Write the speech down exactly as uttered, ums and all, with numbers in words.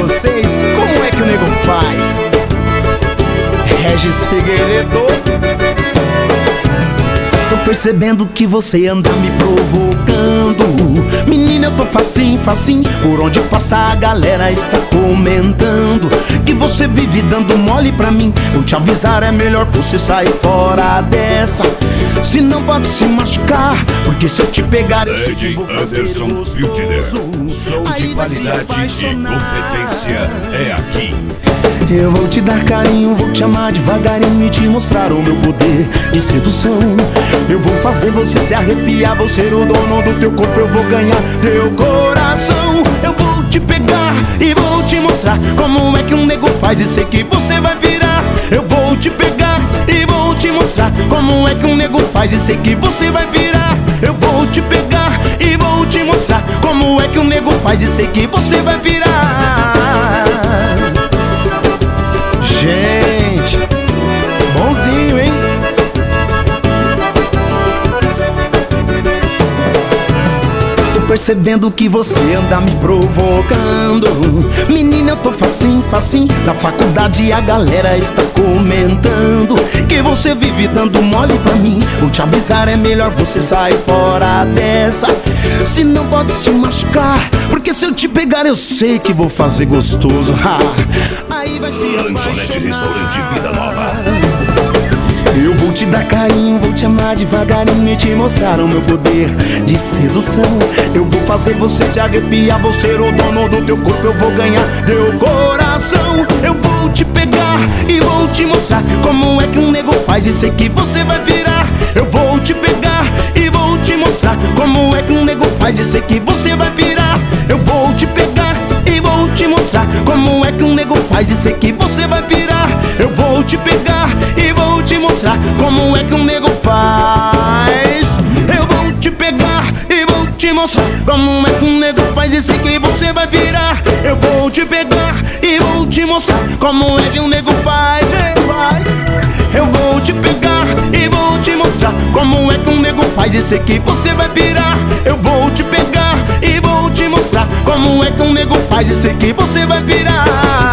vocês como é que o nego faz. Regis Figueiredo. Tô percebendo que você anda me provocando. Menina, eu tô facinho, facinho. Por onde passar a galera está comentando que você vive dando mole pra mim. Vou te avisar, é melhor você sair fora dessa, se não pode se machucar. Porque se eu te pegar eu sei que vou fazer Anderson Wildner. Som de qualidade e competência é aqui. Eu vou te dar carinho, vou te amar devagarinho e te mostrar o meu poder de sedução. Eu vou fazer você se arrepiar, vou ser o dono do teu corpo, eu vou ganhar teu coração. Eu vou te pegar e vou te mostrar como é que um nego faz e sei que você vai virar. Eu vou te pegar e vou te mostrar como é que um nego faz e sei que você vai virar. Eu vou te pegar e vou te mostrar como é que um nego faz e sei que você vai virar. Gente, bonzinho, hein? Tô percebendo que você anda me provocando. Menina, eu tô facinho, facinho. Na faculdade a galera está comentando que você vive dando mole pra mim. Vou te avisar, é melhor você sair fora dessa, se não pode se machucar. Porque se eu te pegar eu sei que vou fazer gostoso. Ha, aí vai se Lanchonete Restaurante Vida Nova. Eu vou te dar carinho, vou te amar devagarinho e te mostrar o meu poder de sedução. Eu vou fazer você se arrepiar, vou ser o dono do teu corpo, eu vou ganhar teu coração. Eu vou te pegar e vou te mostrar como é que um nego faz e sei que você vai virar. Eu vou te pegar e vou te mostrar como é que um nego faz e sei que você vai virar. Eu vou te pegar e vou te mostrar como é que um nego faz e sei que você vai virar. Eu vou te pegar e vou te mostrar como é que um nego faz. Eu vou te pegar e vou te mostrar como é que um nego faz e sei que você vai virar. Eu vou te pegar e vou te mostrar como é que um nego faz. Eu vou te pegar e vou te mostrar como é que um nego faz e sei que você vai virar. Eu vou te pegar e vou te mostrar como é que um nego faz e sei que você vai virar.